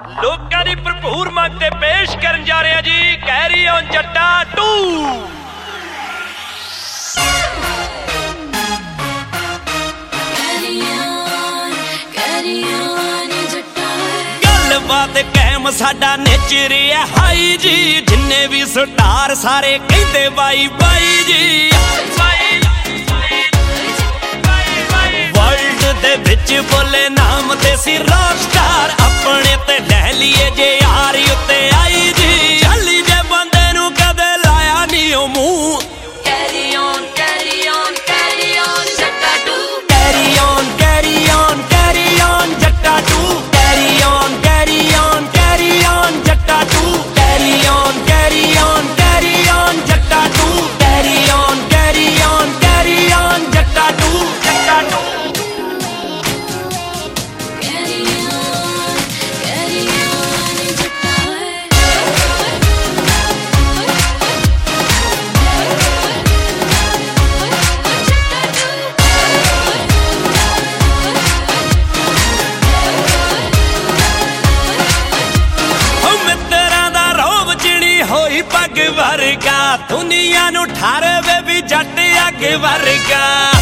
ਲੋਕਾਂ ਦੀ ਭਰਪੂਰ ਮੰਗ ਤੇ ਪੇਸ਼ ਕਰਨ ਜਾ ਰਿਹਾ ਜੀ ਕੈਰੀ ਔਨ ਜੱਟਾ 2। ਗੱਲਬਾਤ ਕਾਇਮ ਸਾਡਾ ਨੇਚਰ ਹੈ ਹਾਈ ਜੀ, ਜਿੰਨੇ ਵੀ ਸਟਾਰ ਸਾਰੇ ਕਹਿੰਦੇ ਬਾਈ ਬਾਈ ਜੀ। ਵਰਲਡ ਦੇ ਵਿੱਚ ਬੋਲੇ ਨਾਮ ਤੇ ਸੀ ਰੌਕ ਸਟਾਰ, ਆਪਣੇ ਤੇ ਲੈ ਲਈਏ ਜੇ ਯਾਰ ਉੱਤੇ ਆਈ ਜੀ। ਚੱਲੀ ਜੇ ਬੰਦੇ ਨੂੰ ਕਦੇ ਲਾਇਆ ਨਹੀਂ ਉਹ ਮੂੰਹ, carry on carry on carry on Jatta 2, carry on carry on carry on Jatta 2, carry on carry on carry on Jatta 2, carry on carry on carry on Jatta 2, carry on carry on carry on Jatta 2, Jatta 2। ਹੋਈ ਪੱਗ ਵਰਗਾ ਦੁਨੀਆ ਨੂੰ ਠਾਰਵੇ ਵੀ ਜੱਟ ਅੱਗ ਵਰਗਾ।